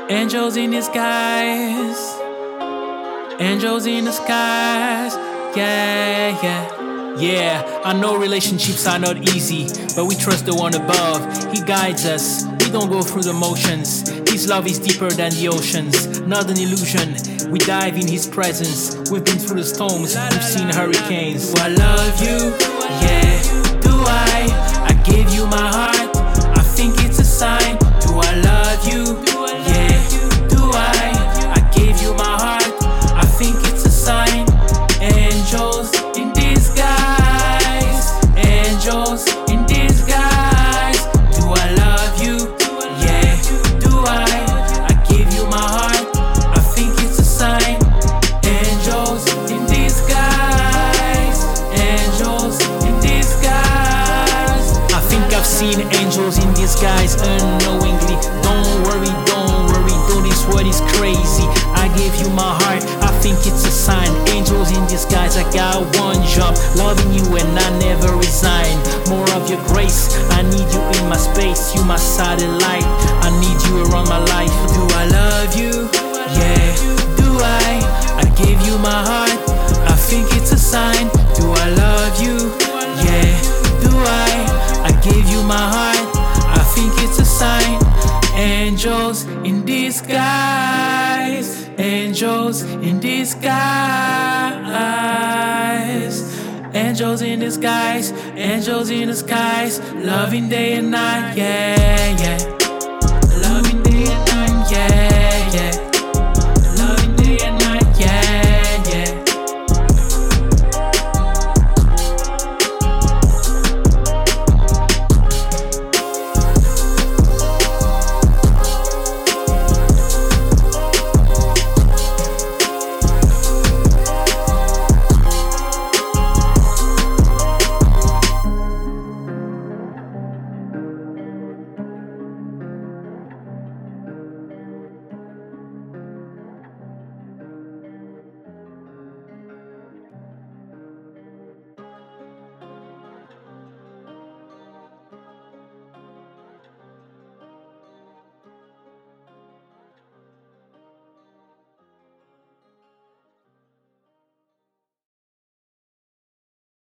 Angels in the skies, angels in the skies, yeah, yeah. Yeah, I know relationships are not easy, but we trust the one above. He guides us, we don't go through the motions. His love is deeper than the oceans, not an illusion. We dive in his presence. We've been through the storms, we've seen hurricanes. Do I love you? Yeah. Do I gave you my heart. I think it's a sign. Do I love you? Yeah. Do I gave you my heart. I think it's a sign. Angels in disguise, angels in disguise. Do I love you? Yeah. Do I give you my heart. I think it's a sign. Angels in disguise, angels in disguise. I think I've seen angels in disguise unknowingly. Don't worry, though this word is crazy. I gave you my heart, I think it's a sign. Angels in disguise, I got one job, loving you and I never resign. More of your grace, I need you in my space. You my satellite, I need you around my life. Do I love you? Yeah. Do I gave you my heart, I think it's a sign. Do I love you? Yeah. Do I gave you my heart, I think it's a sign. Angels in disguise, angels in disguise, angels in disguise, angels in the skies, loving day and night, yeah, yeah.